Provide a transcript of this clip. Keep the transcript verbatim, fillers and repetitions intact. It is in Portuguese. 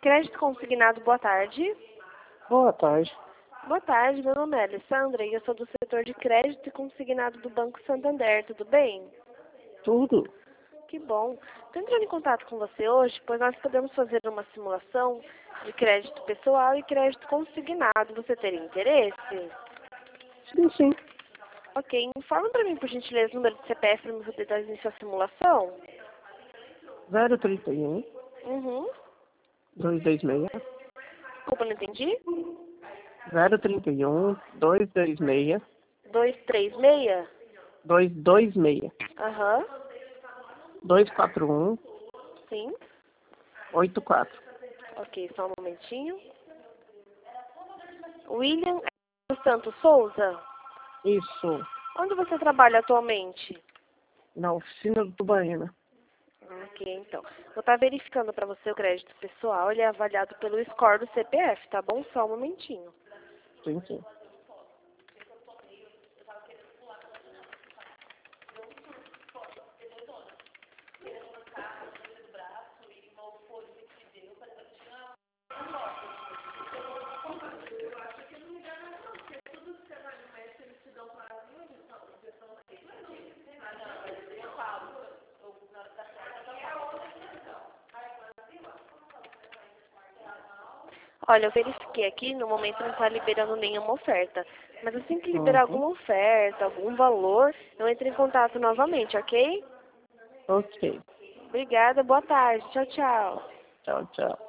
Crédito consignado, boa tarde. Boa tarde. Boa tarde, meu nome é Alessandra e eu sou do setor de crédito e consignado do Banco Santander, tudo bem? Tudo? Que bom. Estou entrando em contato com você hoje, pois nós podemos fazer uma simulação de crédito pessoal e crédito consignado. Você teria interesse? Sim, sim. Ok, informa para mim, por gentileza, o número de C P F para me poder dar início à simulação. zero trinta e um, Uhum. dois dois seis. Desculpa, não entendi. zero trinta e um, dois dois seis. dois três seis? dois dois seis. Aham. dois quatro um, Sim. oito quatro. Ok, só um momentinho. William dos Santos Souza? Isso. Onde você trabalha atualmente? Na oficina do Tubaína. Ok, então. Vou estar verificando para você o crédito pessoal. Ele é avaliado pelo score do C P F, tá bom? Só um momentinho. Sim, sim. Olha, eu verifiquei aqui, no momento não está liberando nenhuma oferta. Mas assim que liberar Uhum. alguma oferta, algum valor, eu entro em contato novamente, ok? Ok. Obrigada, boa tarde. Tchau, tchau. Tchau, tchau.